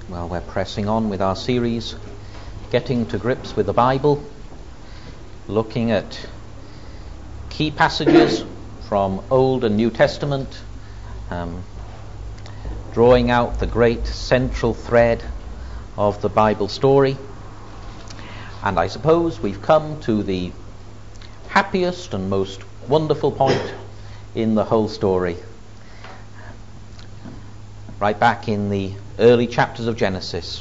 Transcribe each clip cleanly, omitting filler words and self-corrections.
Well, we're pressing on with our series, Getting to Grips with the Bible, looking at key passages from Old and New Testament, drawing out the great central thread of the Bible story. And I suppose we've come to the happiest and most wonderful point in the whole story. Right back in the early chapters of Genesis,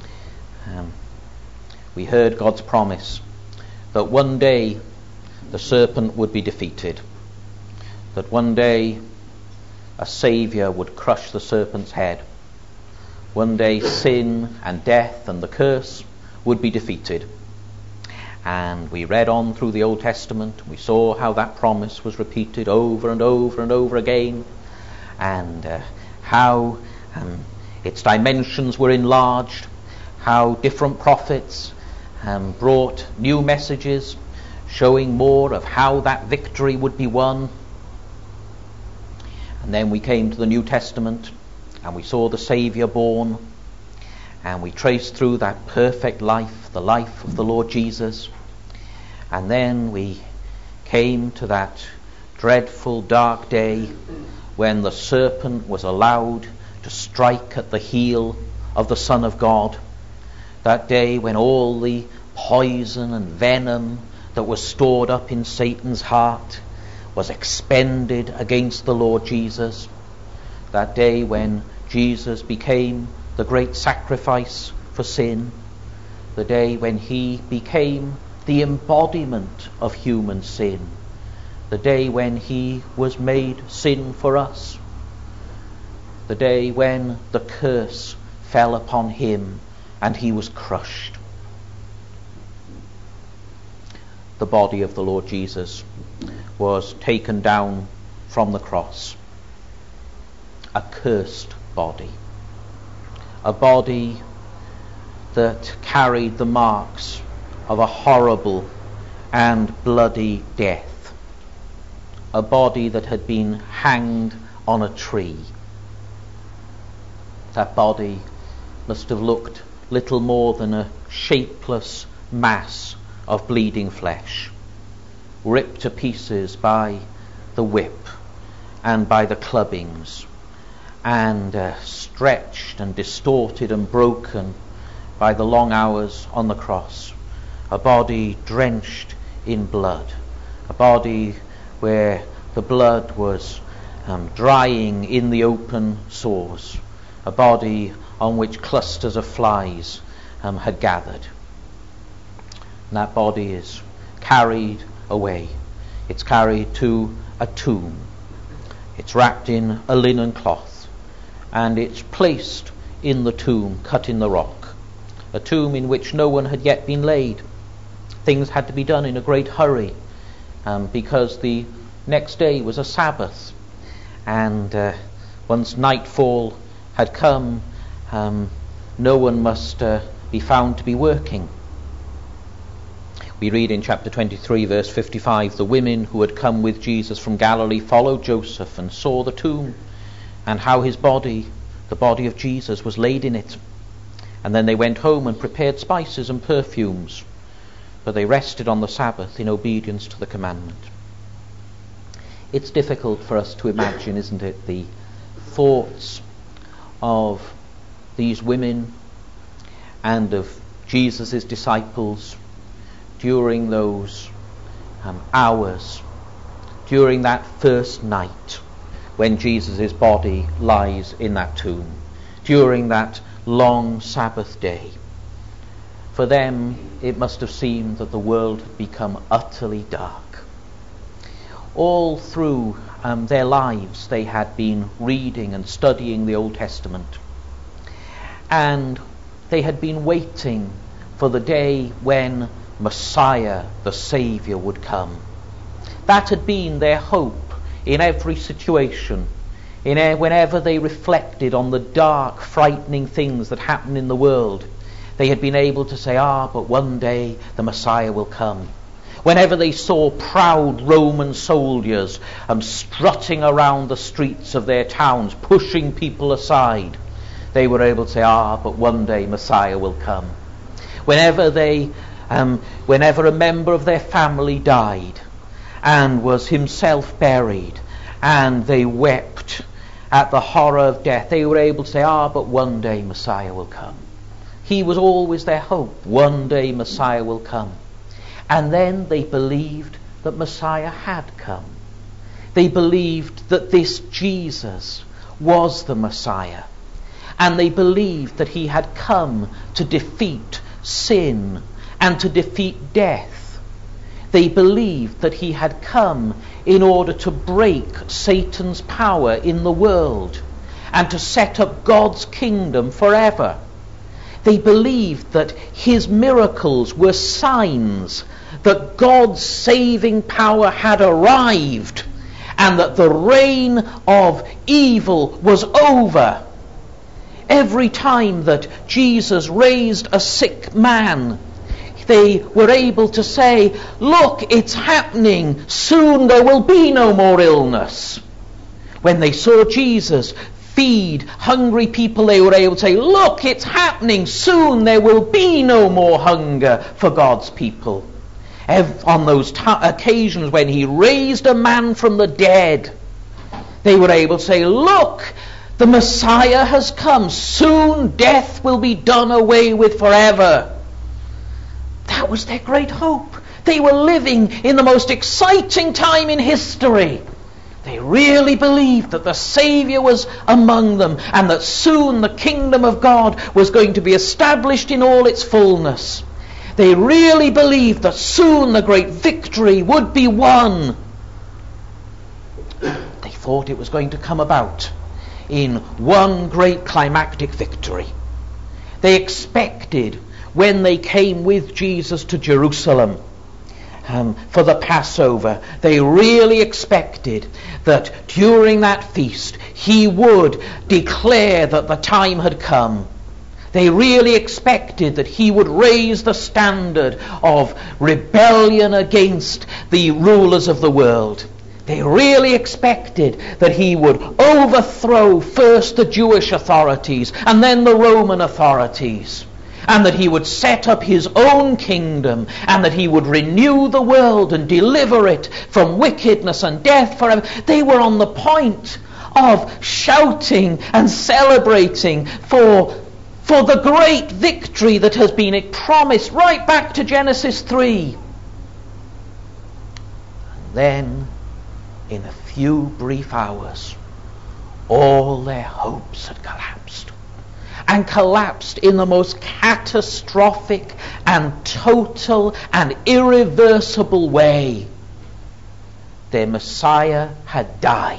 we heard God's promise that one day the serpent would be defeated, that one day a Saviour would crush the serpent's head, one day sin and death and the curse would be defeated. And we read on through the Old Testament, we saw how that promise was repeated over and over and over again, and how its dimensions were enlarged, how different prophets brought new messages showing more of how that victory would be won. And then we came to the New Testament and we saw the Saviour born, and we traced through that perfect life, the life of the Lord Jesus. And then we came to that dreadful dark day when the serpent was allowed to strike at the heel of the Son of God. That day when all the poison and venom that was stored up in Satan's heart was expended against the Lord Jesus. That day when Jesus became the great sacrifice for sin. The day when he became the embodiment of human sin. The day when he was made sin for us. The day when the curse fell upon him and he was crushed. The body of the Lord Jesus was taken down from the cross. A cursed body. A body that carried the marks of a horrible and bloody death. A body that had been hanged on a tree. That body must have looked little more than a shapeless mass of bleeding flesh, ripped to pieces by the whip and by the clubbings, and stretched and distorted and broken by the long hours on the cross. A body drenched in blood, a body where the blood was drying in the open sores, a body on which clusters of flies had gathered. And that body is carried away. It's carried to a tomb. It's wrapped in a linen cloth, and it's placed in the tomb cut in the rock, a tomb in which no one had yet been laid. Things had to be done in a great hurry because the next day was a Sabbath, and once nightfall had come, no one must be found to be working. We read in chapter 23 verse 55, the women who had come with Jesus from Galilee followed Joseph and saw the tomb and how his body, the body of Jesus, was laid in it. And then they went home and prepared spices and perfumes, but they rested on the Sabbath in obedience to the commandment. It's difficult for us to imagine, isn't it, the thoughts of these women and of Jesus' disciples during those hours, during that first night when Jesus' body lies in that tomb, during that long Sabbath day. For them, it must have seemed that the world had become utterly dark. All through their lives, they had been reading and studying the Old Testament. And they had been waiting for the day when Messiah, the Saviour, would come. That had been their hope in every situation. Whenever they reflected on the dark, frightening things that happen in the world, they had been able to say, but one day the Messiah will come. Whenever they saw proud Roman soldiers strutting around the streets of their towns, pushing people aside, they were able to say, but one day Messiah will come. Whenever a member of their family died and was himself buried, and they wept at the horror of death, they were able to say, but one day Messiah will come. He was always their hope. One day Messiah will come. And then they believed that Messiah had come. They believed that this Jesus was the Messiah. And they believed that he had come to defeat sin and to defeat death. They believed that he had come in order to break Satan's power in the world and to set up God's kingdom forever. They believed that his miracles were signs that God's saving power had arrived and that the reign of evil was over. Every time that Jesus raised a sick man, they were able to say, look, it's happening. Soon there will be no more illness. When they saw Jesus feed hungry people, they were able to say, look, it's happening. Soon there will be no more hunger for God's people. On those occasions when he raised a man from the dead, they were able to say, look, the Messiah has come. Soon death will be done away with forever. That was their great hope. They were living in the most exciting time in history. They really believed that the Saviour was among them and that soon the kingdom of God was going to be established in all its fullness. They really believed that soon the great victory would be won. They thought it was going to come about in one great climactic victory. They expected, when they came with Jesus to Jerusalem for the Passover, they really expected that during that feast he would declare that the time had come. They really expected that he would raise the standard of rebellion against the rulers of the world. They really expected that he would overthrow first the Jewish authorities and then the Roman authorities, and that he would set up his own kingdom, and that he would renew the world and deliver it from wickedness and death forever. They were on the point of shouting and celebrating for the great victory that has been promised right back to Genesis 3. And then, in a few brief hours, all their hopes had collapsed. And collapsed in the most catastrophic and total and irreversible way. Their Messiah had died.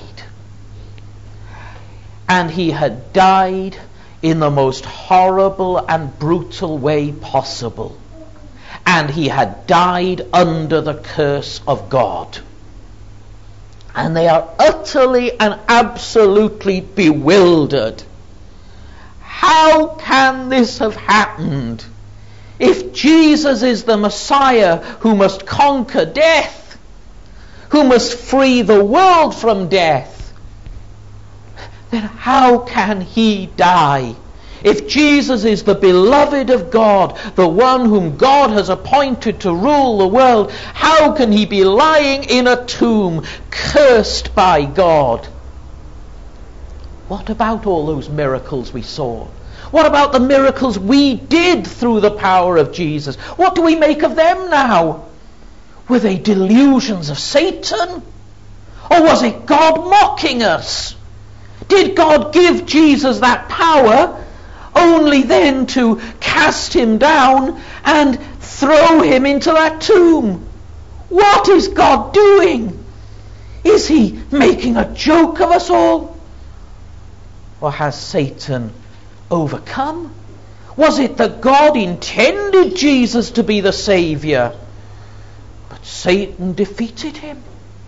And he had died in the most horrible and brutal way possible. And he had died under the curse of God. And they are utterly and absolutely bewildered. How can this have happened? If Jesus is the Messiah who must conquer death, who must free the world from death, then how can he die? If Jesus is the beloved of God, the one whom God has appointed to rule the world, how can he be lying in a tomb, cursed by God? What about all those miracles we saw? What about the miracles we did through the power of Jesus? What do we make of them now? Were they delusions of Satan? Or was it God mocking us? Did God give Jesus that power only then to cast him down and throw him into that tomb? What is God doing? Is he making a joke of us all? Or has Satan overcome? Was it that God intended Jesus to be the Saviour, but Satan defeated him?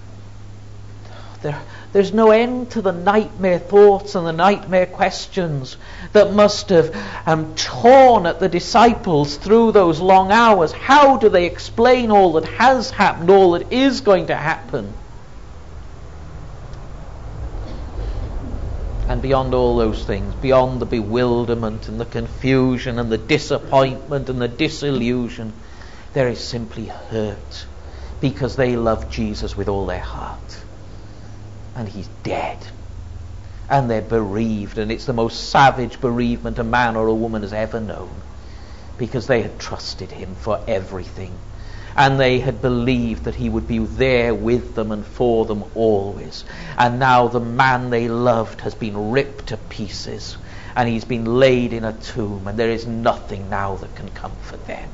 There's no end to the nightmare thoughts and the nightmare questions that must have torn at the disciples through those long hours. How do they explain all that has happened, all that is going to happen? And beyond all those things, beyond the bewilderment and the confusion and the disappointment and the disillusion, there is simply hurt, because they love Jesus with all their heart. And he's dead. And they're bereaved, and it's the most savage bereavement a man or a woman has ever known, because they had trusted him for everything. And they had believed that he would be there with them and for them always. And now the man they loved has been ripped to pieces, and he's been laid in a tomb, and there is nothing now that can comfort them.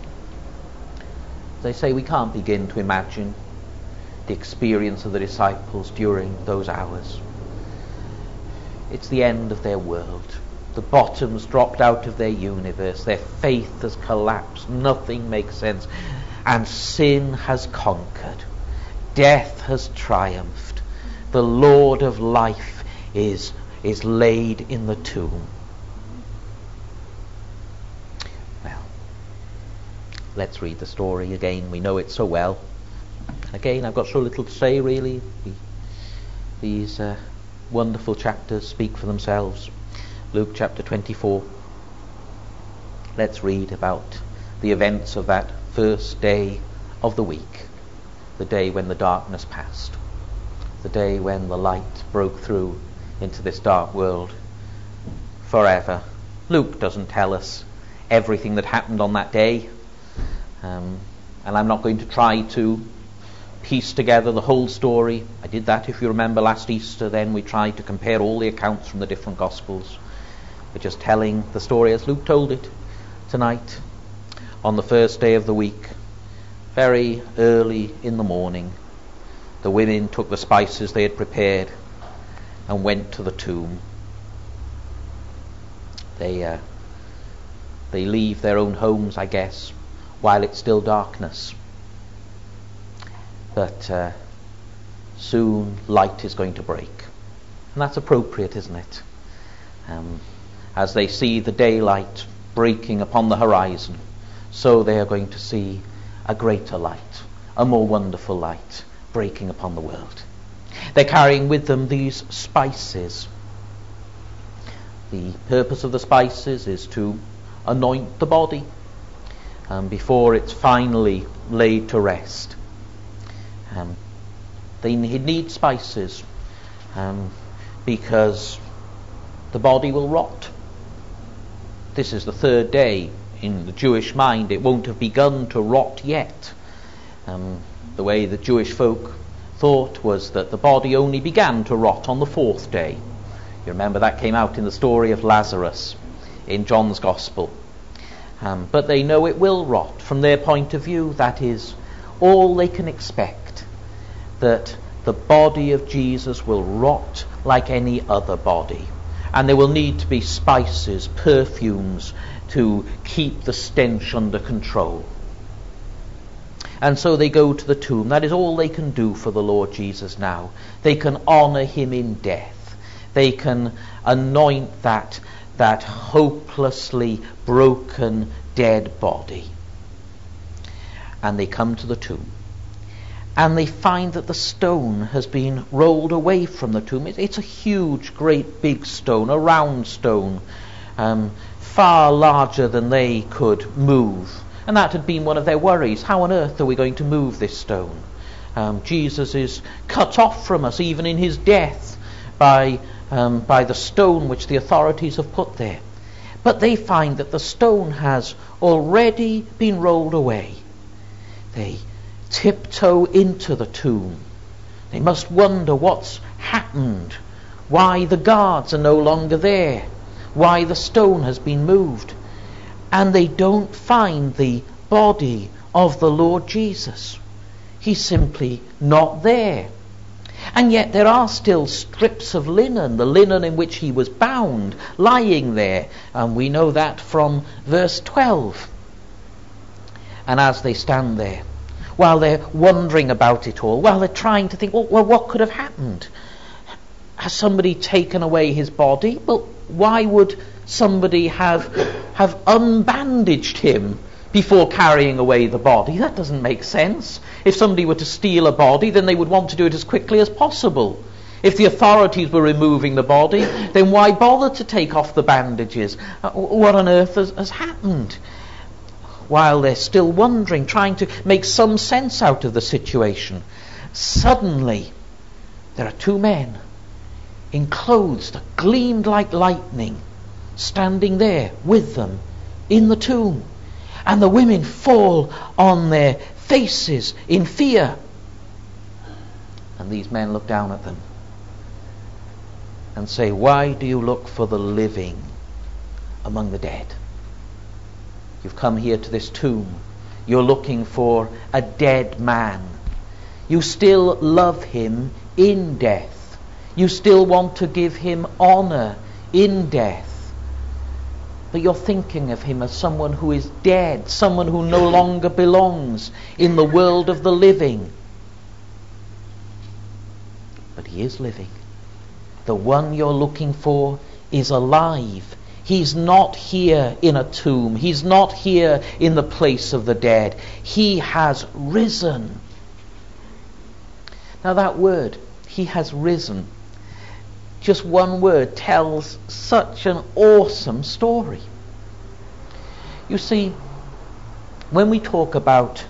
They say we can't begin to imagine the experience of the disciples during those hours. It's the end of their world. The bottom's dropped out of their universe. Their faith has collapsed. Nothing makes sense. And sin has conquered. Death has triumphed. The Lord of life is laid in the tomb. Well, let's read the story again. We know it so well. Again, I've got so little to say, really. These wonderful chapters speak for themselves. Luke chapter 24. Let's read about the events of that first day of the week, the day when the darkness passed, the day when the light broke through into this dark world forever. Luke doesn't tell us everything that happened on that day, and I'm not going to try to piece together the whole story. I did that, if you remember, last Easter. Then we tried to compare all the accounts from the different Gospels. We're just telling the story as Luke told it tonight. On the first day of the week, very early in the morning, the women took the spices they had prepared and went to the tomb. They leave their own homes, I guess, while it's still darkness. But soon light is going to break. And that's appropriate, isn't it? As they see the daylight breaking upon the horizon, so they are going to see a greater light, a more wonderful light breaking upon the world. They're carrying with them these spices. The purpose of the spices is to anoint the body before it's finally laid to rest. They need spices because the body will rot. This is the third day. In the Jewish mind, it won't have begun to rot yet. The way the Jewish folk thought was that the body only began to rot on the fourth day. You remember that came out in the story of Lazarus in John's Gospel. But they know it will rot. From their point of view, that is all they can expect, that the body of Jesus will rot like any other body. And there will need to be spices, perfumes, to keep the stench under control. And so they go to the tomb. That is all they can do for the Lord Jesus now. They can honour him in death. They can anoint that hopelessly broken, dead body. And they come to the tomb. And they find that the stone has been rolled away from the tomb. It's a huge, great big stone, a round stone, far larger than they could move. And that had been one of their worries. How on earth are we going to move this stone? Jesus is cut off from us, even in his death, by the stone which the authorities have put there. But they find that the stone has already been rolled away. They tiptoe into the tomb. They must wonder what's happened, why the guards are no longer there, why the stone has been moved. And they don't find the body of the Lord Jesus. He's simply not there. And yet there are still strips of linen, the linen in which he was bound, lying there. And we know that from verse 12. And as they stand there, while they're wondering about it all, while they're trying to think, well, what could have happened? Has somebody taken away his body? Well, why would somebody have unbandaged him before carrying away the body? That doesn't make sense. If somebody were to steal a body, then they would want to do it as quickly as possible. If the authorities were removing the body, then why bother to take off the bandages? What on earth has happened? While they're still wondering, trying to make some sense out of the situation, suddenly there are two men in clothes that gleamed like lightning, standing there with them in the tomb. And the women fall on their faces in fear. And these men look down at them and say, "Why do you look for the living among the dead? You've come here to this tomb. You're looking for a dead man. You still love him in death. You still want to give him honor in death. But you're thinking of him as someone who is dead, someone who no longer belongs in the world of the living. But he is living. The one you're looking for is alive. He's not here in a tomb. He's not here in the place of the dead. He has risen." Now that word, "he has risen," just one word tells such an awesome story. You see, when we talk about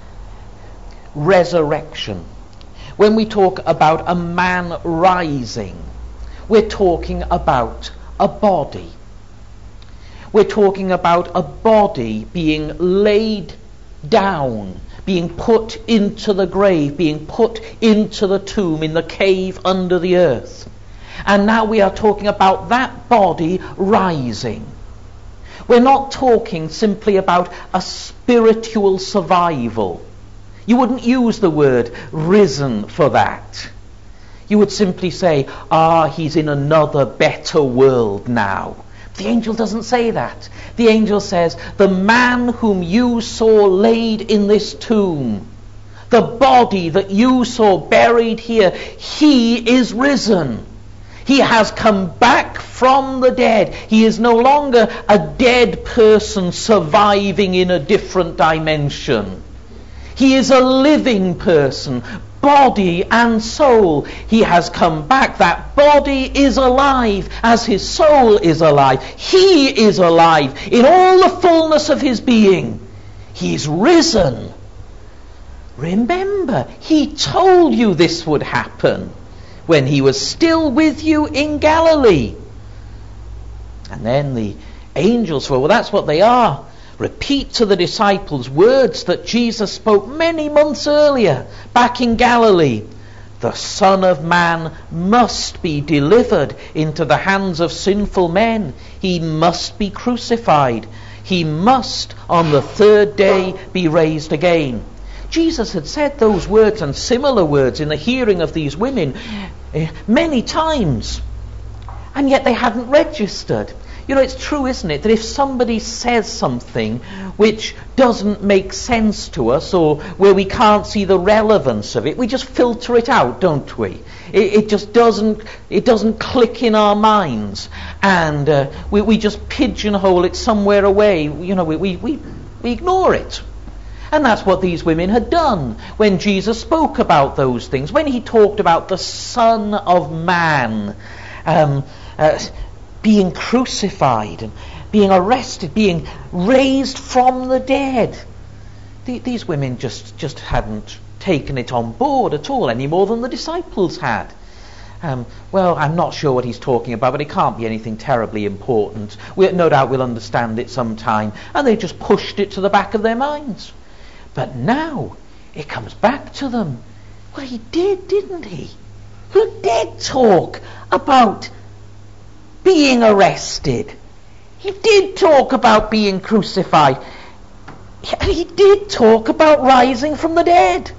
resurrection, when we talk about a man rising, we're talking about a body. We're talking about a body being laid down, being put into the grave, being put into the tomb, in the cave under the earth. And now we are talking about that body rising. We're not talking simply about a spiritual survival. You wouldn't use the word risen for that. You would simply say, he's in another better world now. The angel doesn't say that. The angel says, the man whom you saw laid in this tomb, the body that you saw buried here, he is risen. He has come back from the dead. He is no longer a dead person surviving in a different dimension. He is a living person, body and soul. He has come back. That body is alive as his soul is alive. He is alive in all the fullness of his being. He's risen. Remember, he told you this would happen when he was still with you in Galilee. And then the angels, well, that's what they are, repeat to the disciples words that Jesus spoke many months earlier back in Galilee. The Son of Man must be delivered into the hands of sinful men. He must be crucified. He must on the third day be raised again. Jesus had said those words and similar words in the hearing of these women many times, and yet they hadn't registered. You know, it's true, isn't it, that if somebody says something which doesn't make sense to us, or where we can't see the relevance of it, we just filter it out, don't we? It just doesn't click in our minds, and we just pigeonhole it somewhere away. You know, we ignore it. And that's what these women had done when Jesus spoke about those things, when he talked about the Son of Man being crucified and being arrested, being raised from the dead. These women just hadn't taken it on board at all, any more than the disciples had. Well, I'm not sure what he's talking about, but it can't be anything terribly important. No doubt we'll understand it sometime. And they just pushed it to the back of their minds. But now it comes back to them. Well, he did, didn't he? He did talk about being arrested. He did talk about being crucified. He did talk about rising from the dead.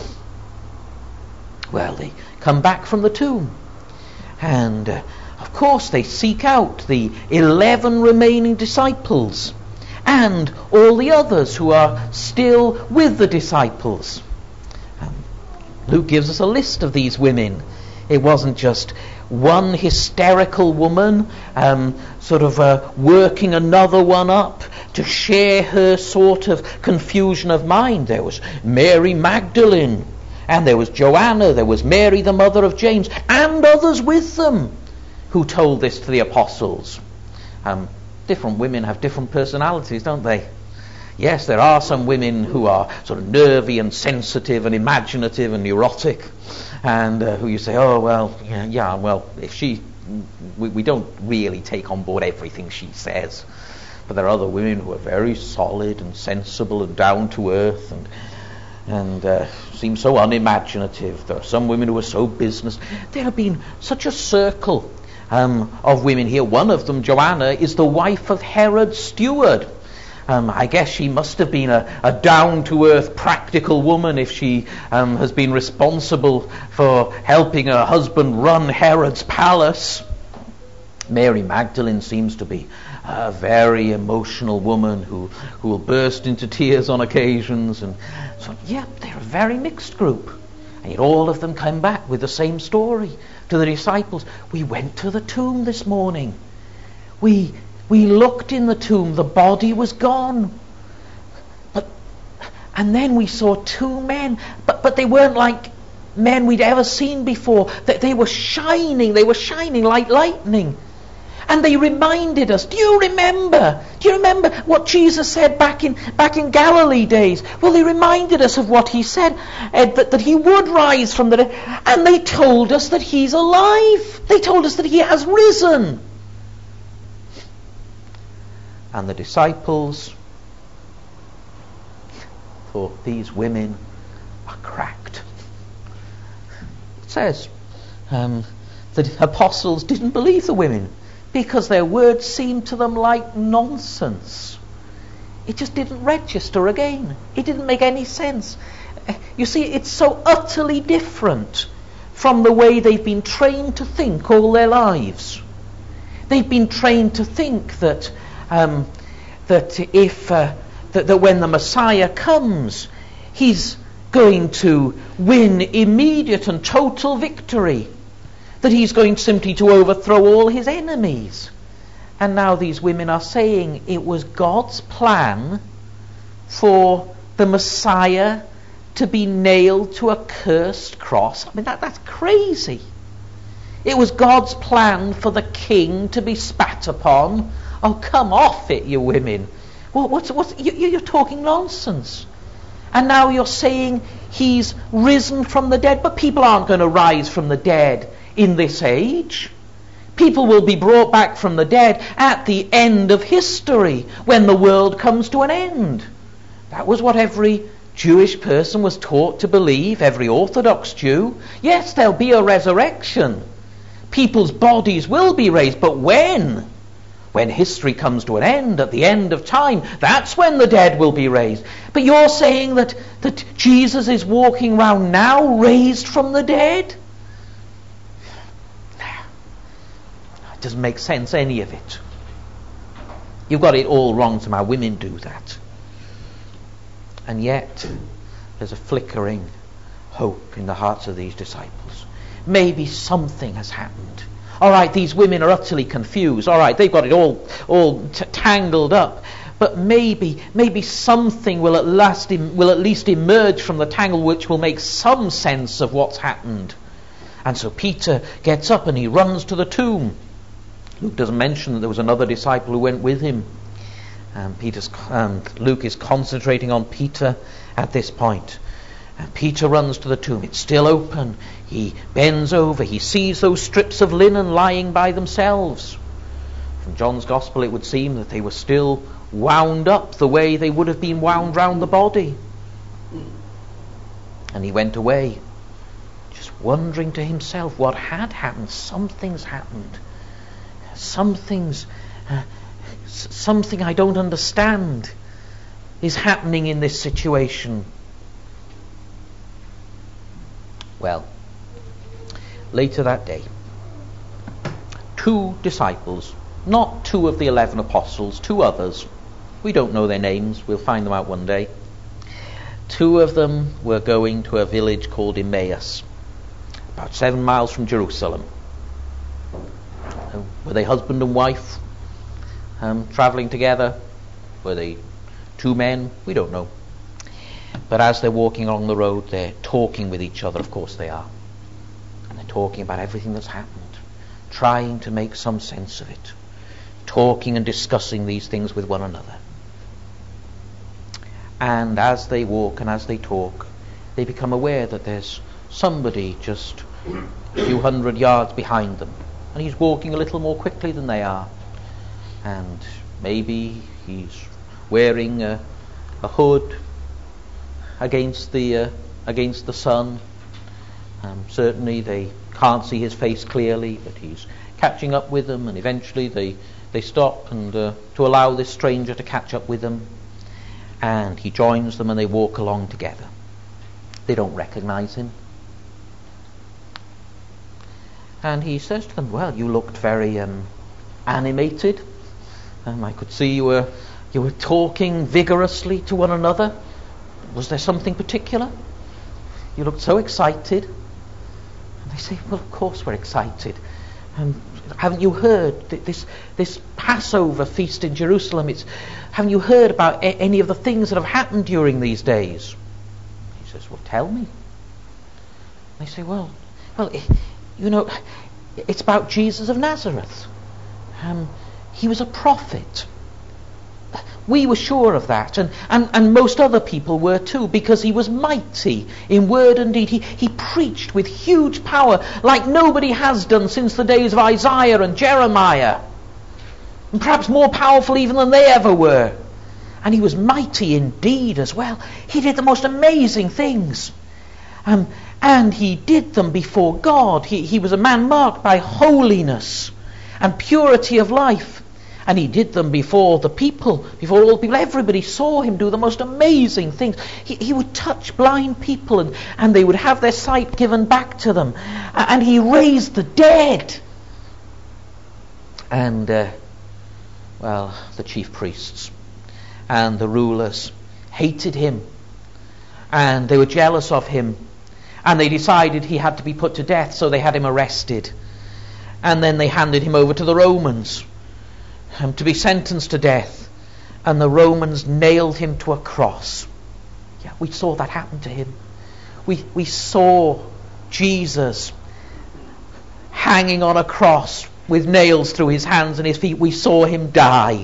Well, they come back from the tomb. And, of course, they seek out the 11 remaining disciples and all the others who are still with the disciples. Luke gives us a list of these women. It wasn't just one hysterical woman working another one up to share her sort of confusion of mind. There was Mary Magdalene And there was Joanna, there was Mary, the mother of James, and others with them who told this to the apostles. Different women have different personalities, don't they? Yes, there are some women who are sort of nervy and sensitive and imaginative and neurotic, and who you say, oh, well, if we don't really take on board everything she says. But there are other women who are very solid and sensible and down to earth and seem so unimaginative. There are some women who are so business. There have been such a circle of women here. One of them, Joanna, is the wife of Herod's steward. I guess she must have been a down-to-earth, practical woman if she has been responsible for helping her husband run Herod's palace. Mary Magdalene seems to be a very emotional woman who will burst into tears on occasions. And so, yeah, they're a very mixed group. And yet all of them come back with the same story to the disciples. We went to the tomb this morning. We looked in the tomb. The body was gone. And then we saw two men. But they weren't like men we'd ever seen before. They were shining. They were shining like lightning. And they reminded us. Do you remember what Jesus said back in Galilee days? Well, they reminded us of what he said, that he would rise from the dead. And they told us that he's alive. They told us that he has risen. And the disciples thought these women are cracked. It says the apostles didn't believe the women because their words seemed to them like nonsense. It just didn't register again. It didn't make any sense. You see, it's so utterly different from the way they've been trained to think all their lives. They've been trained to think that that when the Messiah comes, he's going to win immediate and total victory, that he's going simply to overthrow all his enemies. And now these women are saying it was God's plan for the Messiah to be nailed to a cursed cross. I mean, that's crazy. It was God's plan for the king to be spat upon. Oh, come off it, you women. You're talking nonsense. And now you're saying he's risen from the dead. But people aren't going to rise from the dead in this age. People will be brought back from the dead at the end of history, when the world comes to an end. That was what every Jewish person was taught to believe, every Orthodox Jew. Yes, there'll be a resurrection. People's bodies will be raised, but when? When history comes to an end, at the end of time, that's when the dead will be raised. But you're saying that Jesus is walking around now, raised from the dead? It doesn't make sense, any of it. You've got it all wrong somehow. Women do that. And yet, there's a flickering hope in the hearts of these disciples. Maybe something has happened. All right, these women are utterly confused. All right, they've got it all tangled up. But maybe something will at least emerge from the tangle which will make some sense of what's happened. And so Peter gets up and he runs to the tomb. Luke doesn't mention that there was another disciple who went with him. Luke is concentrating on Peter at this point. And Peter runs to the tomb. It's still open. He bends over. He sees those strips of linen lying by themselves. From John's Gospel, it would seem that they were still wound up the way they would have been wound round the body. And he went away, just wondering to himself what had happened. Something's happened. Something I don't understand is happening in this situation. Well, later that day, 2 disciples, not 2 of the 11 apostles, 2 others, we don't know their names, we'll find them out one day. 2 of them were going to a village called Emmaus, about 7 miles from Jerusalem. Were they husband and wife travelling together? Were they 2 men? We don't know. But as they're walking along the road, they're talking with each other. Of course they are. And they're talking about everything that's happened, trying to make some sense of it, talking and discussing these things with one another. And as they walk and as they talk, they become aware that there's somebody just a few hundred yards behind them, and he's walking a little more quickly than they are. And maybe he's wearing a hood against the sun. Certainly they can't see his face clearly, but he's catching up with them, and eventually they stop and to allow this stranger to catch up with them, and he joins them and they walk along together. They don't recognize him. And he says to them, well, you looked very animated. I could see you were talking vigorously to one another. Was there something particular? You looked so excited. And they say, well, of course we're excited. Haven't you heard this Passover feast in Jerusalem? Haven't you heard about any of the things that have happened during these days? He says, well, tell me. They say, well, it's about Jesus of Nazareth. He was a prophet. We were sure of that, and most other people were too, because he was mighty in word and deed. He preached with huge power like nobody has done since the days of Isaiah and Jeremiah, and perhaps more powerful even than they ever were. And he was mighty in deed as well. He did the most amazing things, and he did them before God. He was a man marked by holiness and purity of life. And he did them before the people, before all the people. Everybody saw him do the most amazing things. He would touch blind people and they would have their sight given back to them. And he raised the dead. And, the chief priests and the rulers hated him. And they were jealous of him. And they decided he had to be put to death, so they had him arrested. And then they handed him over to the Romans to be sentenced to death, and the Romans nailed him to a cross. Yeah, we saw that happen to him. We saw Jesus hanging on a cross with nails through his hands and his feet. We saw him die.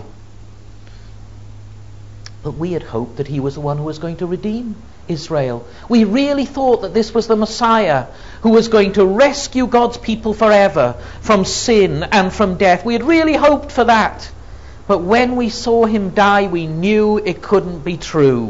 But we had hoped that he was the one who was going to redeem Israel. We really thought that this was the Messiah who was going to rescue God's people forever from sin and from death. We had really hoped for that. But when we saw him die, we knew it couldn't be true.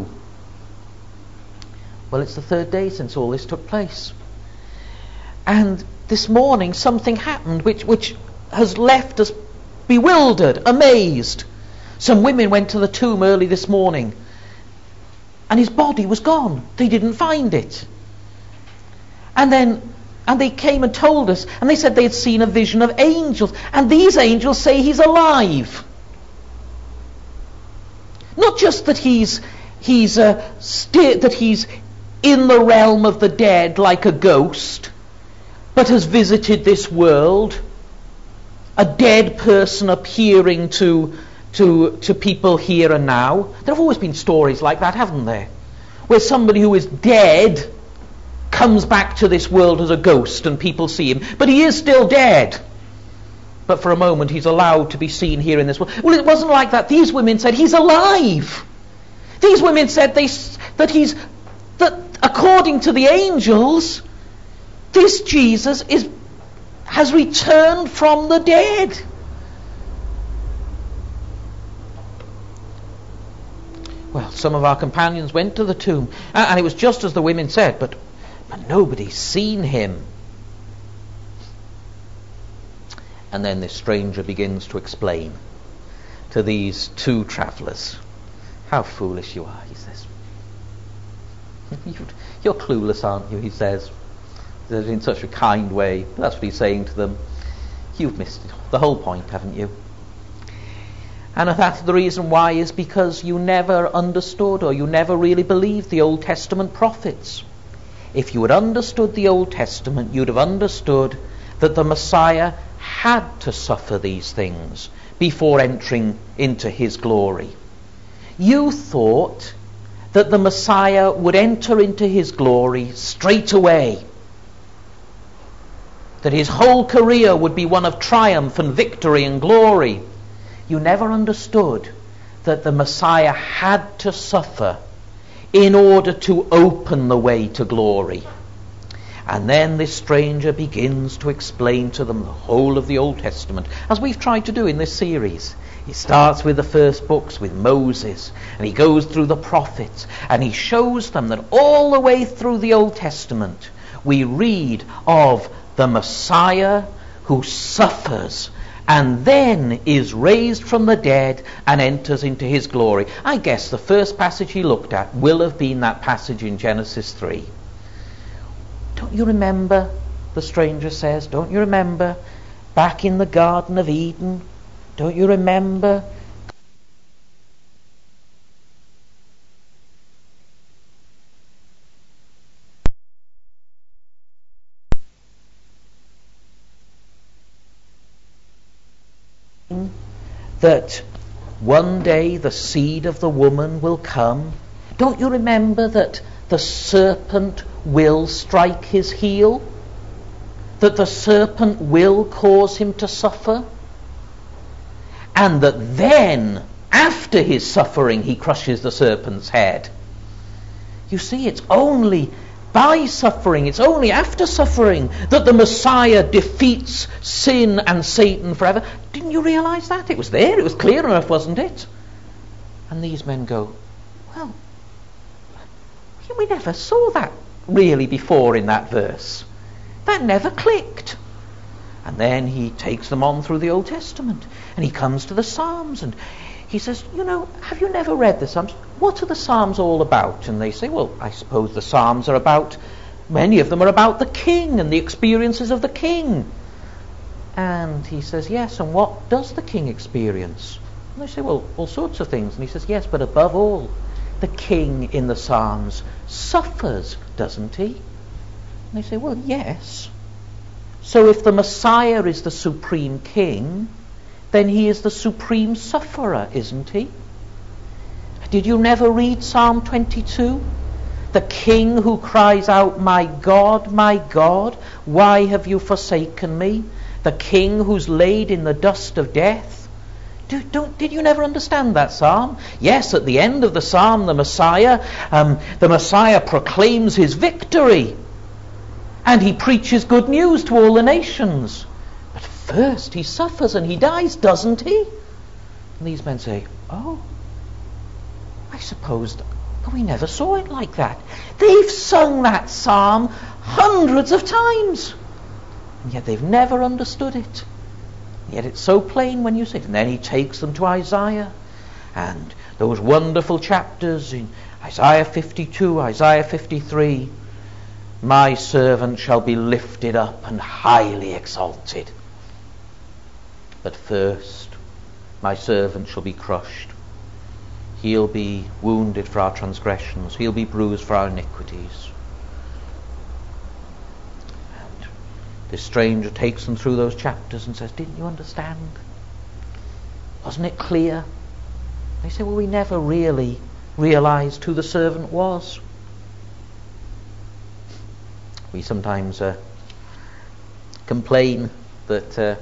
Well, it's the third day since all this took place. And this morning something happened which has left us bewildered, amazed. Some women went to the tomb early this morning, and his body was gone. They didn't find it. And they came and told us, and they said they had seen a vision of angels, and these angels say he's alive. Not just that he's in the realm of the dead like a ghost, but has visited this world. A dead person appearing to people here and now. There have always been stories like that, haven't there? Where somebody who is dead comes back to this world as a ghost and people see him, but he is still dead. But for a moment he's allowed to be seen here in this world. Well, it wasn't like that. These women said he's alive. These women said that according to the angels, this Jesus has returned from the dead. Well, some of our companions went to the tomb, and it was just as the women said, but nobody's seen him. And then this stranger begins to explain to these two travellers. How foolish you are, he says. You're clueless, aren't you, he says. In such a kind way. That's what he's saying to them. You've missed the whole point, haven't you? And that's the reason why, is because you never understood, or you never really believed the Old Testament prophets. If you had understood the Old Testament, you'd have understood that the Messiah had to suffer these things before entering into his glory. You thought that the Messiah would enter into his glory straight away, that his whole career would be one of triumph and victory and glory. You never understood that the Messiah had to suffer in order to open the way to glory. And then this stranger begins to explain to them the whole of the Old Testament, as we've tried to do in this series. He starts with the first books, with Moses, and he goes through the prophets, and he shows them that all the way through the Old Testament we read of the Messiah who suffers and then is raised from the dead and enters into his glory. I guess the first passage he looked at will have been that passage in Genesis 3. Don't you remember, the stranger says, don't you remember back in the Garden of Eden? Don't you remember? That one day the seed of the woman will come. Don't you remember that the serpent will strike his heel? That the serpent will cause him to suffer? And that then, after his suffering, he crushes the serpent's head. You see, it's only by suffering, it's only after suffering, that the Messiah defeats sin and Satan forever. Didn't you realize that? It was there, it was clear enough, wasn't it? And these men go, well, we never saw that really before in that verse. That never clicked. And then he takes them on through the Old Testament, and he comes to the Psalms, and he says, you know, have you never read the Psalms? What are the Psalms all about? And they say, well, I suppose the Psalms are about, many of them are about the king and the experiences of the king. And he says, yes, and what does the king experience? And they say, well, all sorts of things. And he says, yes, but above all, the king in the Psalms suffers, doesn't he? And they say, well, yes. So if the Messiah is the supreme king, then he is the supreme sufferer, isn't he? Did you never read Psalm 22? The king who cries out, my God, why have you forsaken me? The king who's laid in the dust of death. Did you never understand that psalm? Yes, at the end of the psalm, the Messiah proclaims his victory. And he preaches good news to all the nations. But first he suffers and he dies, doesn't he? And these men say, oh, I suppose but we never saw it like that. They've sung that psalm hundreds of times, and yet they've never understood it. Yet it's so plain when you see it. And then he takes them to Isaiah, and those wonderful chapters in Isaiah 52, Isaiah 53. My servant shall be lifted up and highly exalted. But first, my servant shall be crushed. He'll be wounded for our transgressions. He'll be bruised for our iniquities. And this stranger takes them through those chapters and says, didn't you understand? Wasn't it clear? They say, well, we never really realized who the servant was. We sometimes complain that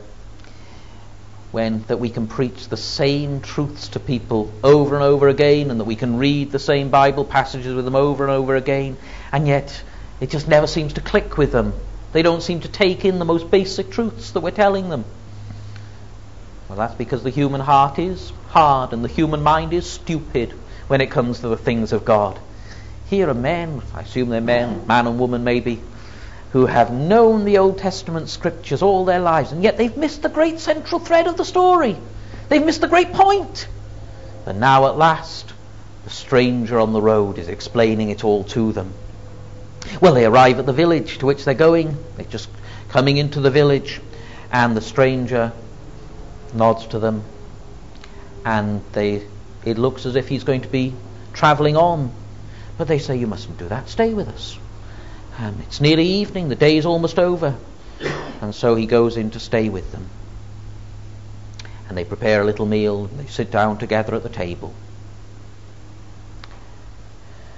we can preach the same truths to people over and over again, and that we can read the same Bible passages with them over and over again, and yet it just never seems to click with them. They don't seem to take in the most basic truths that we're telling them. Well, that's because the human heart is hard and the human mind is stupid when it comes to the things of God. Here are men, I assume they're men, man and woman maybe, who have known the Old Testament scriptures all their lives, and yet they've missed the great central thread of the story. They've missed the great point. And now at last, the stranger on the road is explaining it all to them. Well, they arrive at the village to which they're going. They're just coming into the village, and the stranger nods to them, and it looks as if he's going to be travelling on. But they say, you mustn't do that, stay with us. It's nearly evening, the day is almost over. And so he goes in to stay with them. And they prepare a little meal, and they sit down together at the table.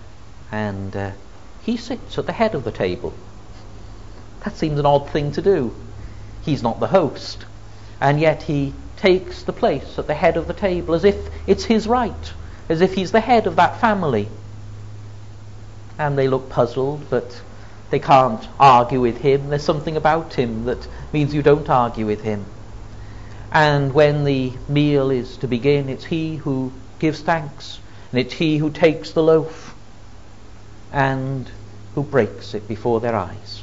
and he sits at the head of the table. That seems an odd thing to do. He's not the host, and yet he takes the place at the head of the table as if it's his right, as if he's the head of that family. And they look puzzled, but they can't argue with him. There's something about him that means you don't argue with him. And when the meal is to begin, it's he who gives thanks, and it's he who takes the loaf and who breaks it before their eyes.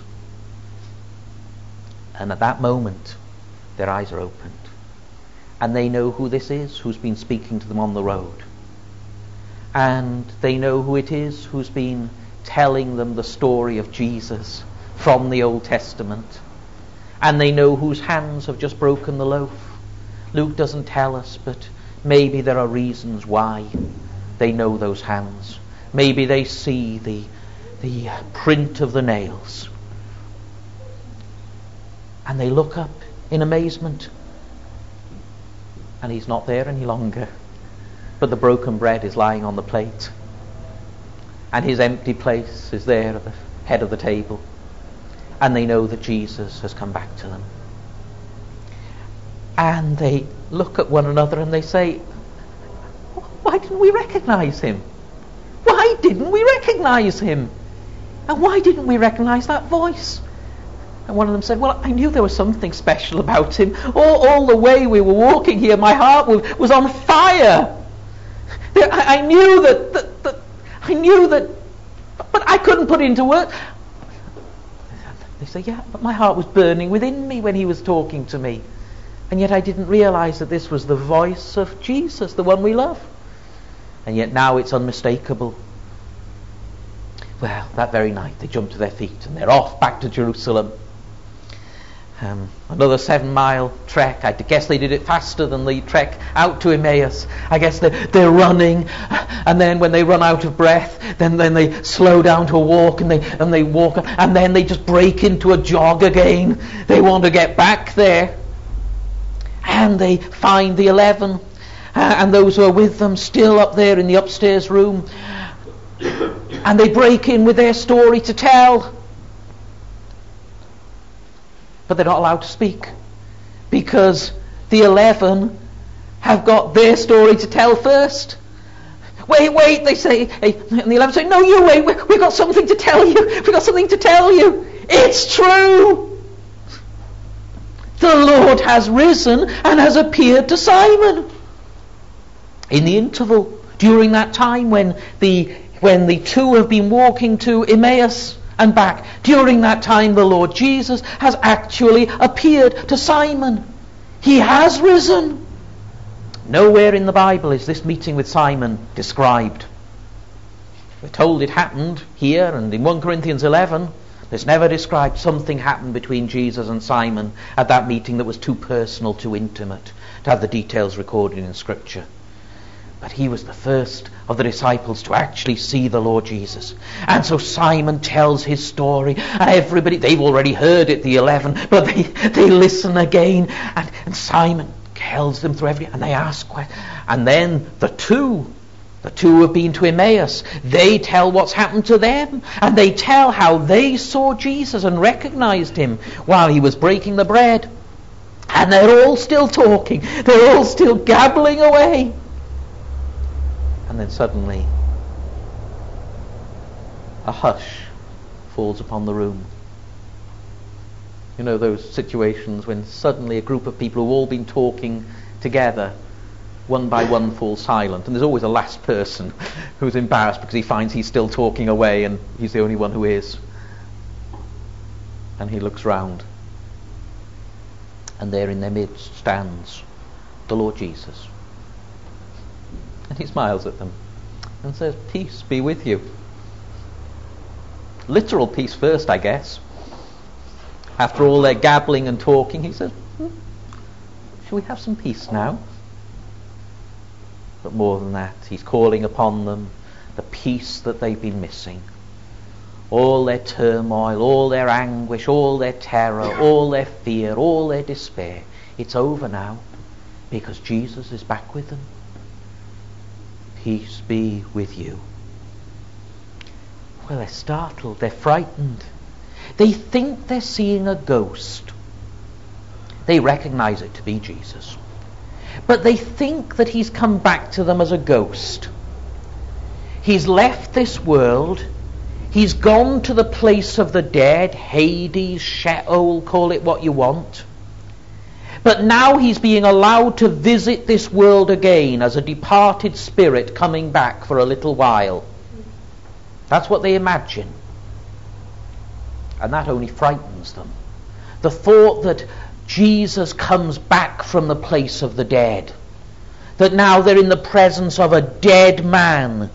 And at that moment, their eyes are opened, and they know who this is who's been speaking to them on the road. And they know who it is who's been telling them the story of Jesus from the Old Testament. And they know whose hands have just broken the loaf. Luke doesn't tell us, but maybe there are reasons why they know those hands. Maybe they see the print of the nails. And they look up in amazement. And he's not there any longer. But the broken bread is lying on the plate. And his empty place is there at the head of the table. And they know that Jesus has come back to them. And they look at one another and they say, why didn't we recognize him? Why didn't we recognize him? And why didn't we recognize that voice? And one of them said, well, I knew there was something special about him. All the way we were walking here, my heart was on fire. I knew that, but I couldn't put it into words. They say, yeah, but my heart was burning within me when he was talking to me. And yet I didn't realize that this was the voice of Jesus, the one we love. And yet now it's unmistakable. Well, that very night they jump to their feet and they're off back to Jerusalem. Another 7-mile trek. I guess they did it faster than the trek out to Emmaus. I guess they're running, and then when they run out of breath, then they slow down to a walk, and they walk, and then they just break into a jog again. They want to get back there, and they find the 11 and those who are with them still up there in the upstairs room, and they break in with their story to tell. But they're not allowed to speak, because the 11 have got their story to tell first. Wait, they say, and the 11 say, no, you wait, we've got something to tell you. We've got something to tell you. It's true. The Lord has risen and has appeared to Simon. In the interval, during that time when the two have been walking to Emmaus and back, during that time the Lord Jesus has actually appeared to Simon. He has risen. Nowhere in the Bible is this meeting with Simon described. We're told it happened here and in 1 Corinthians 11. It's never described something happened between Jesus and Simon at that meeting that was too personal, too intimate to have the details recorded in Scripture. But he was the first of the disciples to actually see the Lord Jesus. And so Simon tells his story. And everybody, they've already heard it, the 11, but they listen again. And Simon tells them through everything. And they ask questions. And then the two who have been to Emmaus, they tell what's happened to them. And they tell how they saw Jesus and recognized him while he was breaking the bread. And they're all still talking. They're all still gabbling away. And then suddenly a hush falls upon the room. You know those situations when suddenly a group of people who've all been talking together, one by one falls silent, and there's always a last person who's embarrassed because he finds he's still talking away and he's the only one who is. And he looks round, and there in their midst stands the Lord Jesus. And he smiles at them and says, peace be with you. Literal peace first, I guess. After all their gabbling and talking, he says, shall we have some peace now? But more than that, he's calling upon them the peace that they've been missing. All their turmoil, all their anguish, all their terror, all their fear, all their despair. It's over now because Jesus is back with them. Peace be with you. Well, they're startled, they're frightened. They think they're seeing a ghost. They recognize it to be Jesus. But they think that he's come back to them as a ghost. He's left this world. He's gone to the place of the dead, Hades, Sheol, call it what you want. But now he's being allowed to visit this world again as a departed spirit coming back for a little while. That's what they imagine. And that only frightens them. The thought that Jesus comes back from the place of the dead. That now they're in the presence of a dead man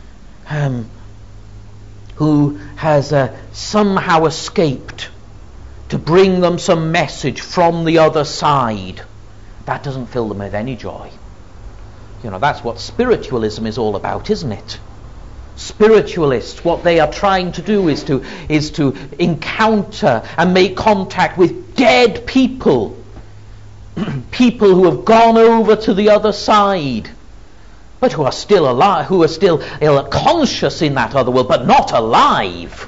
who has somehow escaped to bring them some message from the other side. That doesn't fill them with any joy. You know, that's what spiritualism is all about, isn't it? Spiritualists, what they are trying to do is to encounter and make contact with dead people. People who have gone over to the other side, but who are still alive, who are still conscious in that other world, but not alive.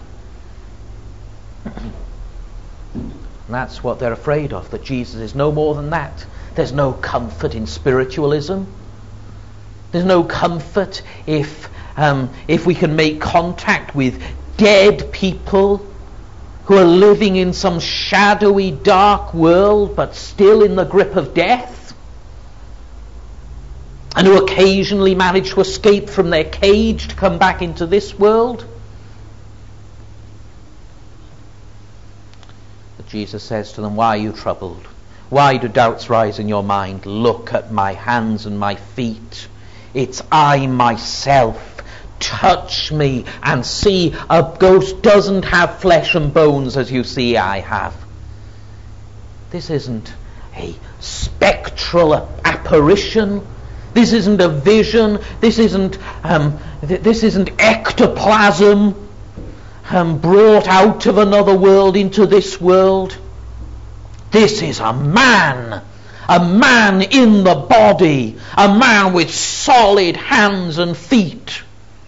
And that's what they're afraid of, that Jesus is no more than that. There's no comfort in spiritualism. There's no comfort if we can make contact with dead people who are living in some shadowy, dark world, but still in the grip of death, and who occasionally manage to escape from their cage to come back into this world. But Jesus says to them, "Why are you troubled? Why do doubts rise in your mind? Look at my hands and my feet. It's I myself. Touch me and see. A ghost doesn't have flesh and bones as you see I have." This isn't a spectral apparition. This isn't a vision. This isn't ectoplasm brought out of another world into this world. This is a man in the body, a man with solid hands and feet.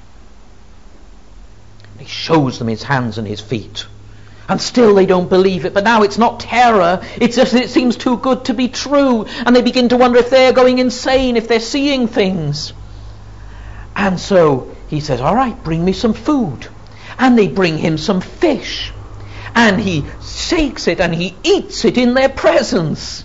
He shows them his hands and his feet. And still they don't believe it. But now it's not terror. It's just that it seems too good to be true. And they begin to wonder if they're going insane, if they're seeing things. And so he says, "All right, bring me some food." And they bring him some fish. And he shakes it and he eats it in their presence.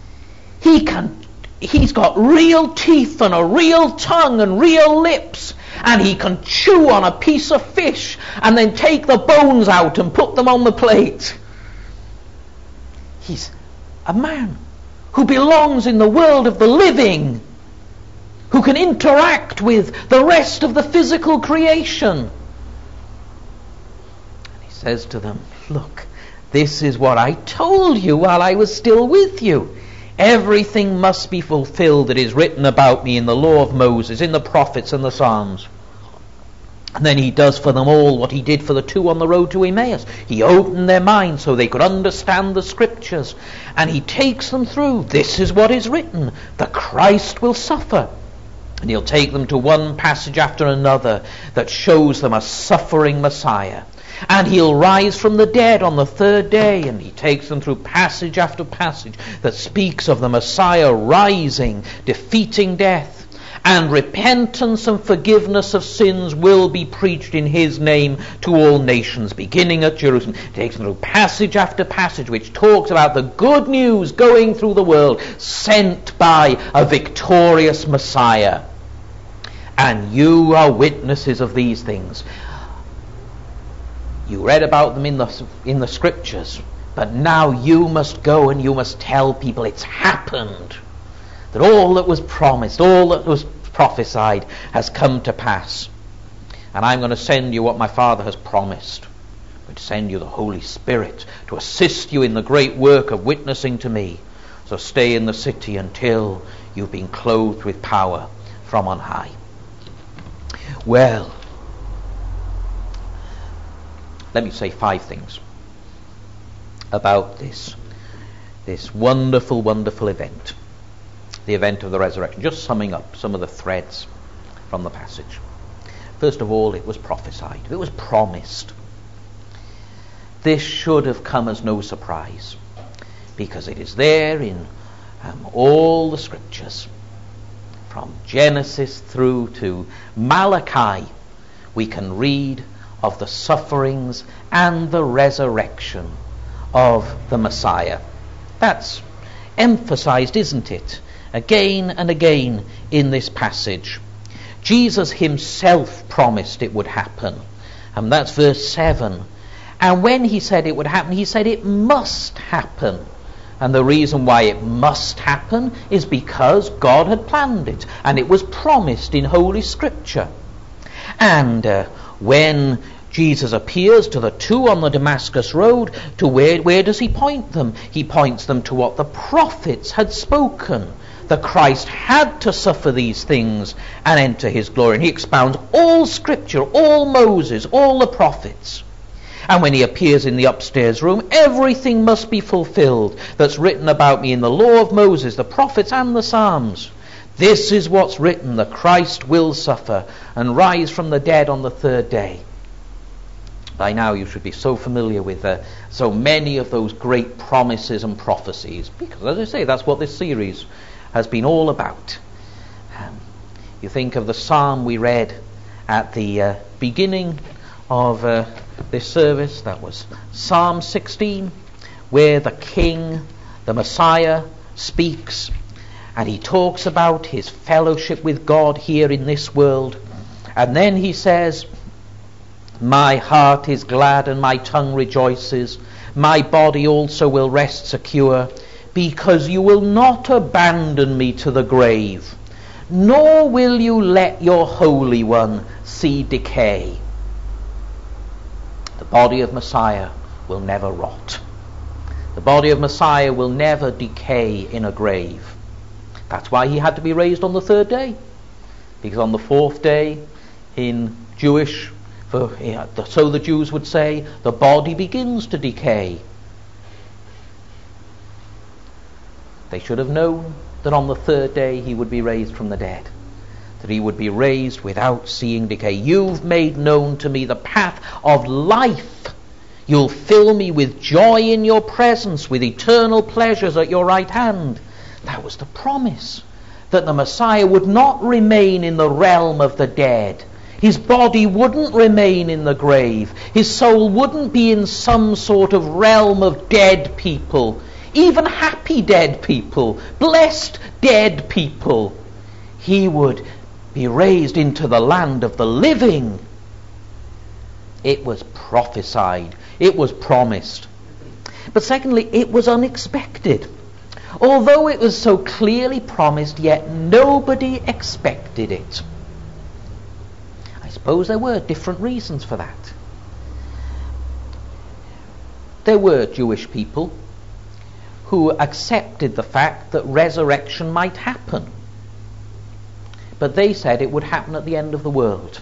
He's got real teeth and a real tongue and real lips. And he can chew on a piece of fish and then take the bones out and put them on the plate. He's a man who belongs in the world of the living, who can interact with the rest of the physical creation. And he says to them, "Look, this is what I told you while I was still with you. Everything must be fulfilled that is written about me in the law of Moses, in the prophets and the Psalms." And then he does for them all what he did for the two on the road to Emmaus. He opened their minds so they could understand the scriptures. And he takes them through. This is what is written. The Christ will suffer. And he'll take them to one passage after another that shows them a suffering Messiah. And he'll rise from the dead on the third day. And he takes them through passage after passage that speaks of the Messiah rising, defeating death. And repentance and forgiveness of sins will be preached in his name to all nations, beginning at Jerusalem. It takes them through passage after passage which talks about the good news going through the world, sent by a victorious Messiah. And you are witnesses of these things. You read about them in the scriptures, but now you must go and you must tell people it's happened. That all that was promised, all that was prophesied has come to pass. And I'm going to send you what my Father has promised. I'm going to send you the Holy Spirit to assist you in the great work of witnessing to me. So stay in the city until you've been clothed with power from on high. Well, let me say 5 things about this wonderful, wonderful event. The event of the resurrection. Just summing up some of the threads from the passage. First of all, it was prophesied. It was promised. This should have come as no surprise, because it is there in all the scriptures. From Genesis through to Malachi, we can read of the sufferings and the resurrection of the Messiah. That's emphasized, isn't it? Again and again in this passage. Jesus himself promised it would happen. And that's verse 7. And when he said it would happen, he said it must happen. And the reason why it must happen is because God had planned it, and it was promised in Holy Scripture. And when Jesus appears to the two on the Damascus road, to where does he point them? He points them to what the prophets had spoken, that Christ had to suffer these things and enter his glory. And he expounds all Scripture, all Moses, all the prophets. And when he appears in the upstairs room, everything must be fulfilled that's written about me in the law of Moses, the prophets and the Psalms. This is what's written, that Christ will suffer and rise from the dead on the third day. By now you should be so familiar with so many of those great promises and prophecies, because, as I say, that's what this series has been all about. You think of the psalm we read at the beginning of this service. That was Psalm 16, where the King, the Messiah, speaks, and he talks about his fellowship with God here in this world. And then he says, my heart is glad and my tongue rejoices. My body also will rest secure, because you will not abandon me to the grave, nor will you let your Holy One see decay. The body of Messiah will never rot. The body of Messiah will never decay in a grave. That's why he had to be raised on the third day, because on the fourth day in Jewish, so the Jews would say, the body begins to decay. They should have known that on the third day he would be raised from the dead, that he would be raised without seeing decay. You've made known to me the path of life. You'll fill me with joy in your presence, with eternal pleasures at your right hand. That was the promise, that the Messiah would not remain in the realm of the dead. His body wouldn't remain in the grave. His soul wouldn't be in some sort of realm of dead people, even happy dead people, blessed dead people. He would be raised into the land of the living. It was prophesied. It was promised. But secondly, it was unexpected. Although it was so clearly promised, yet nobody expected it. I suppose there were different reasons for that. There were Jewish people who accepted the fact that resurrection might happen. But they said it would happen at the end of the world.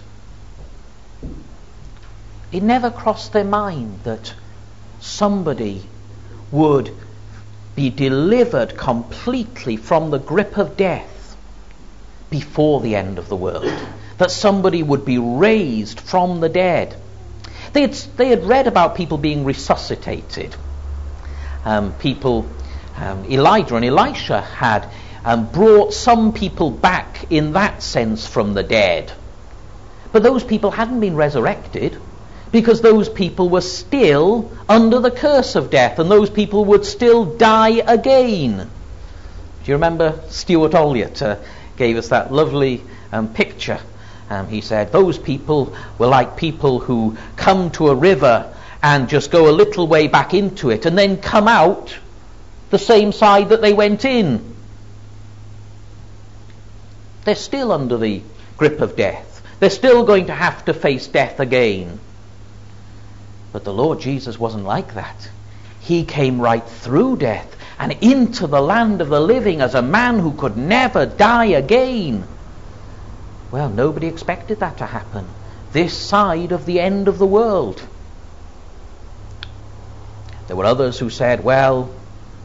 It never crossed their mind that somebody would be delivered completely from the grip of death before the end of the world. That somebody would be raised from the dead. They had read about people being resuscitated. Elijah and Elisha had brought some people back in that sense from the dead. But those people hadn't been resurrected, because those people were still under the curse of death, and those people would still die again. Do you remember Stuart Olliott gave us that lovely picture? He said those people were like people who come to a river and just go a little way back into it and then come out the same side that they went in. They're still under the grip of death. They're still going to have to face death again. But the Lord Jesus wasn't like that. He came right through death and into the land of the living as a man who could never die again. Well, nobody expected that to happen this side of the end of the world. There were others who said, well,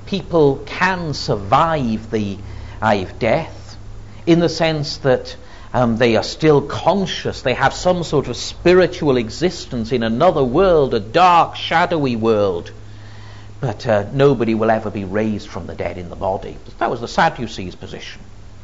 people can survive the eye of death, in the sense that They are still conscious. They have some sort of spiritual existence in another world, a dark, shadowy world. But nobody will ever be raised from the dead in the body. That was the Sadducees' position.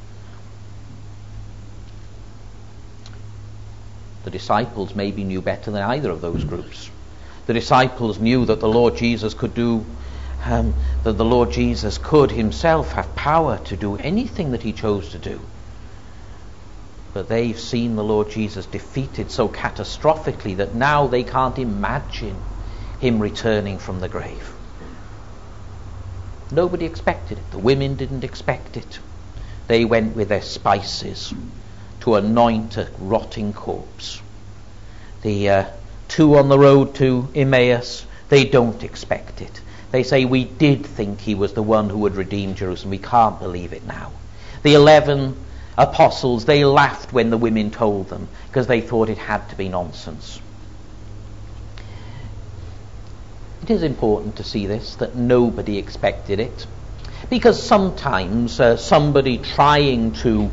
The disciples maybe knew better than either of those groups. The disciples knew that the Lord Jesus could do, that the Lord Jesus could himself have power to do anything that he chose to do. But they've seen the Lord Jesus defeated so catastrophically that now they can't imagine him returning from the grave. Nobody expected it. The women didn't expect it. They went with their spices to anoint a rotting corpse. The two on the road to Emmaus, they don't expect it. They say, we did think he was the one who would redeem Jerusalem. We can't believe it now. The 11 apostles, they laughed when the women told them because they thought it had to be nonsense. It is important to see this, that nobody expected it, because sometimes somebody trying to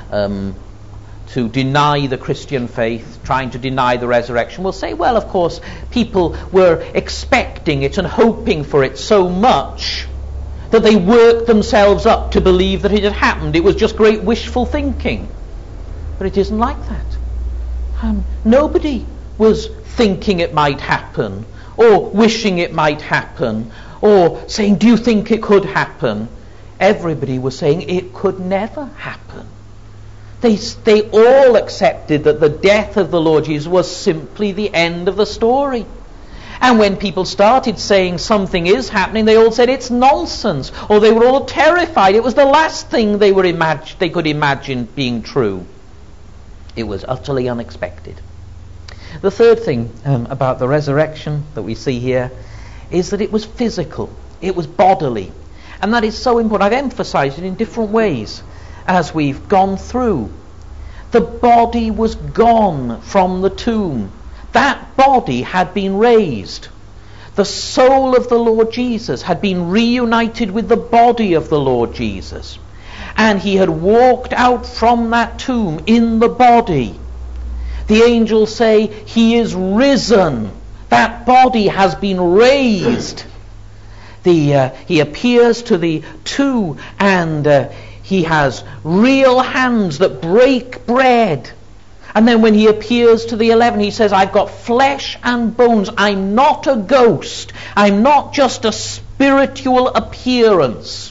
deny the Christian faith, trying to deny the resurrection, will say, well, of course, people were expecting it and hoping for it so much that they worked themselves up to believe that it had happened. It was just great wishful thinking. But it isn't like that. Nobody was thinking it might happen, or wishing it might happen, or saying, do you think it could happen? Everybody was saying it could never happen. They all accepted that the death of the Lord Jesus was simply the end of the story. And when people started saying something is happening, they all said it's nonsense, or they were all terrified. It was the last thing they could imagine being true. It was utterly unexpected. The third thing about the resurrection that we see here is that it was physical. It was bodily. And that is so important. I've emphasized it in different ways as we've gone through. The body was gone from the tomb. That body had been raised. The soul of the Lord Jesus had been reunited with the body of the Lord Jesus. And he had walked out from that tomb in the body. The angels say, he is risen. That body has been raised. He appears to the two, and he has real hands that break bread. And then when he appears to the 11, he says, I've got flesh and bones. I'm not a ghost. I'm not just a spiritual appearance.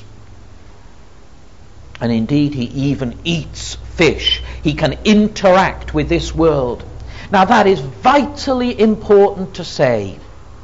And indeed, he even eats fish. He can interact with this world. Now that is vitally important to say,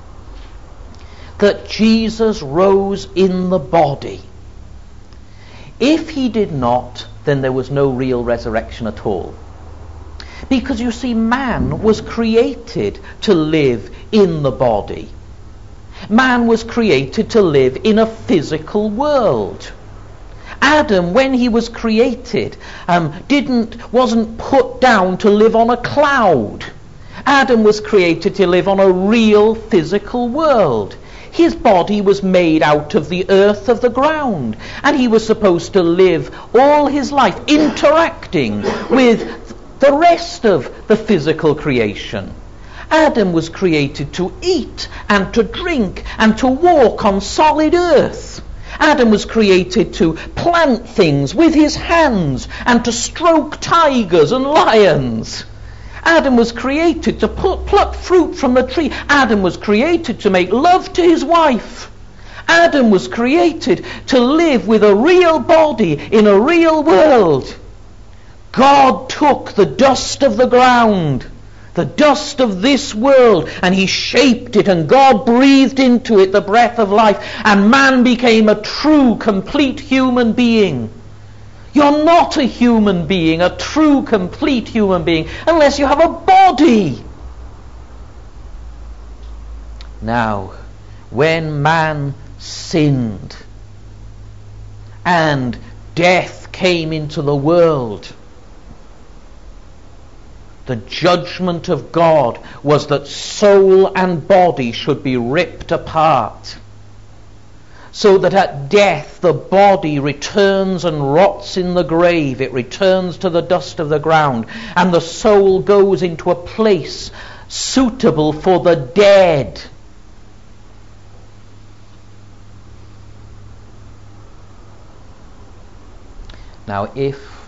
that Jesus rose in the body. If he did not, then there was no real resurrection at all. Because you see, man was created to live in the body. Man was created to live in a physical world. Adam, when he was created, wasn't put down to live on a cloud. Adam was created to live on a real physical world. His body was made out of the earth of the ground, and he was supposed to live all his life interacting with the rest of the physical creation. Adam was created to eat and to drink and to walk on solid earth. Adam was created to plant things with his hands and to stroke tigers and lions. Adam was created to pluck fruit from the tree. Adam was created to make love to his wife. Adam was created to live with a real body in a real world. God took the dust of the ground, the dust of this world, and he shaped it, and God breathed into it the breath of life, and man became a true, complete human being. You're not a human being, a true, complete human being, unless you have a body. Now, when man sinned and death came into the world, the judgment of God was that soul and body should be ripped apart. so that at death the body returns and rots in the grave. It returns to the dust of the ground, and the soul goes into a place suitable for the dead. Now, if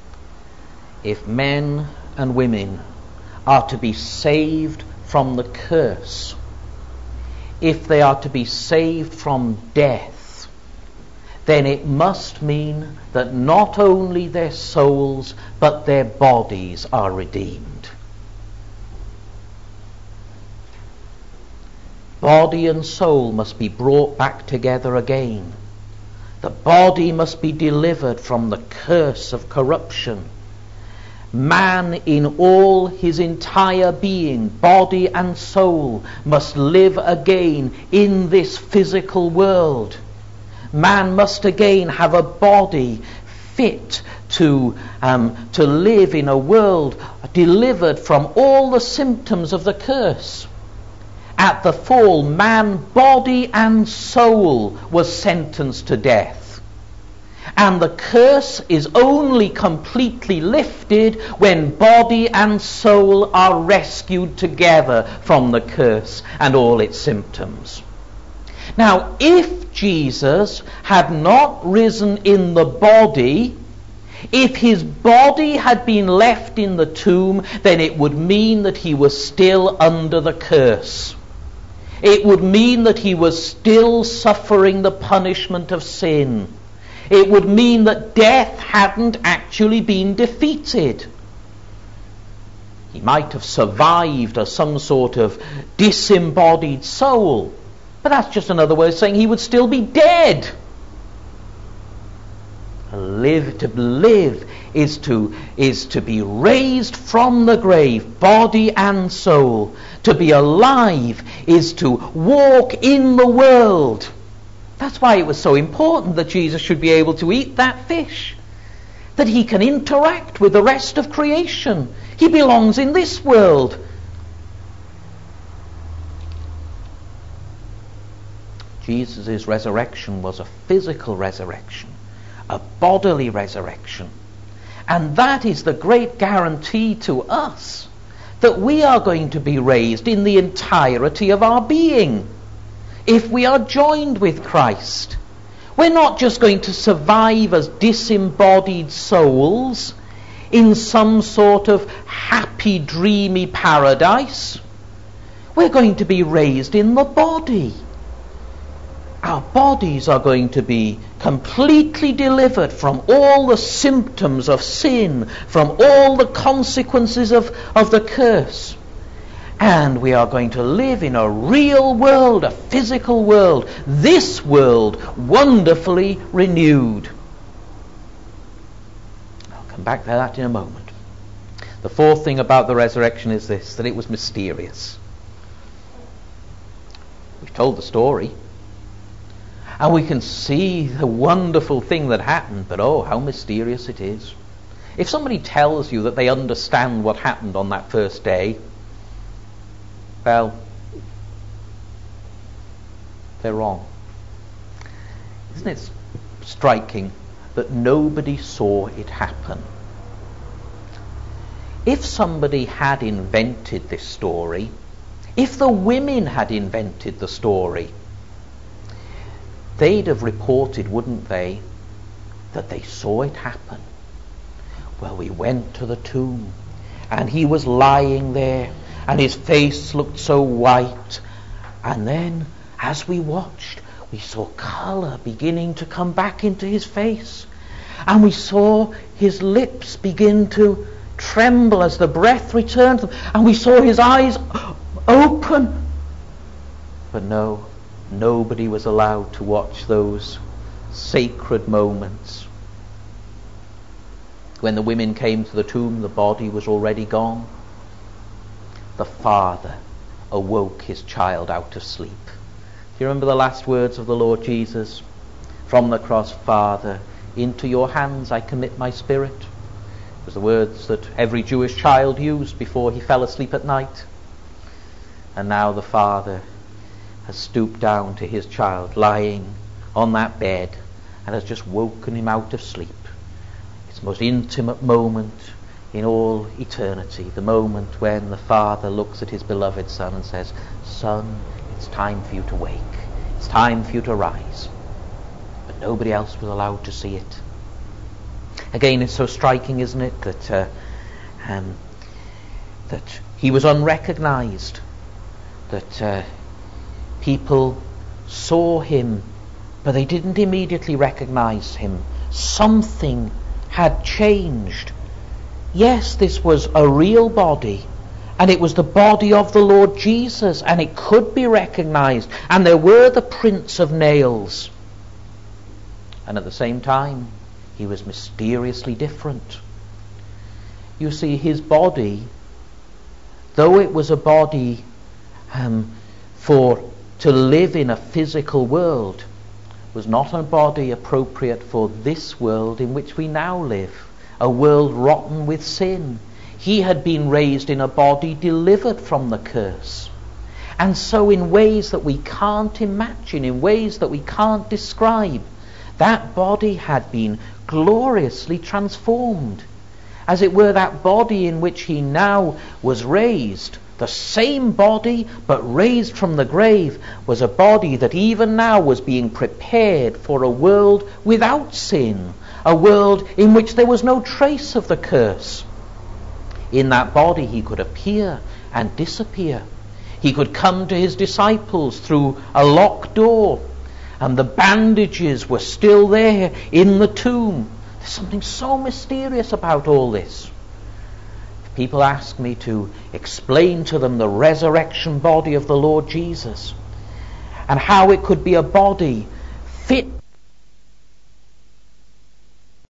men and women are to be saved from the curse, if they are to be saved from death, then it must mean that not only their souls but their bodies are redeemed. Body and soul must be brought back together again. The body must be delivered from the curse of corruption. Man in all his entire being, body and soul, must live again in this physical world. Man must again have a body fit to live in a world delivered from all the symptoms of the curse. At the fall, man, body and soul, was sentenced to death. And the curse is only completely lifted when body and soul are rescued together from the curse and all its symptoms. Now, if Jesus had not risen in the body, if his body had been left in the tomb, then it would mean that he was still under the curse. It would mean that he was still suffering the punishment of sin. It would mean that death hadn't actually been defeated. He might have survived as some sort of disembodied soul, but that's just another way of saying he would still be dead. To live is to be raised from the grave, body and soul. To be alive is to walk in the world. That's why it was so important that Jesus should be able to eat that fish, that he can interact with the rest of creation. He belongs in this world. Jesus' resurrection was a physical resurrection, a bodily resurrection. And that is the great guarantee to us that we are going to be raised in the entirety of our being. If we are joined with Christ, we're not just going to survive as disembodied souls in some sort of happy, dreamy paradise. We're going to be raised in the body. Our bodies are going to be completely delivered from all the symptoms of sin, from all the consequences of the curse. And we are going to live in a real world, a physical world, this world wonderfully renewed. I'll come back to that in a moment. The fourth thing about the resurrection is this, that it was mysterious. We've told the story, and we can see the wonderful thing that happened, but oh, how mysterious it is. If somebody tells you that they understand what happened on that first day, well, they're wrong. Isn't it striking that nobody saw it happen? If somebody had invented this story, if the women had invented the story, they'd have reported, wouldn't they, that they saw it happen. Well, we went to the tomb, and he was lying there, and his face looked so white. And then, as we watched, we saw colour beginning to come back into his face. And we saw his lips begin to tremble as the breath returned to them. And we saw his eyes open. But no, nobody was allowed to watch those sacred moments. When the women came to the tomb, the body was already gone. The Father awoke his child out of sleep. Do you remember the last words of the Lord Jesus from the cross? Father, into your hands I commit my spirit. It was the words that every Jewish child used before he fell asleep at night. And now the Father has stooped down to his child lying on that bed and has just woken him out of sleep. It's the most intimate moment in all eternity, the moment when the Father looks at his beloved Son and says, "Son, it's time for you to wake. It's time for you to rise." But nobody else was allowed to see it. Again, it's so striking, isn't it, that he was unrecognized, that people saw him, but they didn't immediately recognize him. Something had changed. Yes, this was a real body, and it was the body of the Lord Jesus, and it could be recognized, and there were the prints of nails. And at the same time, he was mysteriously different. You see, his body, though it was a body to live in a physical world, was not a body appropriate for this world in which we now live, a world rotten with sin. He had been raised in a body delivered from the curse. And so in ways that we can't imagine, in ways that we can't describe, that body had been gloriously transformed. As it were, that body in which he now was raised, the same body but raised from the grave, was a body that even now was being prepared for a world without sin, a world in which there was no trace of the curse. In that body he could appear and disappear. He could come to his disciples through a locked door, and the bandages were still there in the tomb. There's something so mysterious about all this. If people ask me to explain to them the resurrection body of the Lord Jesus, and how it could be a body fit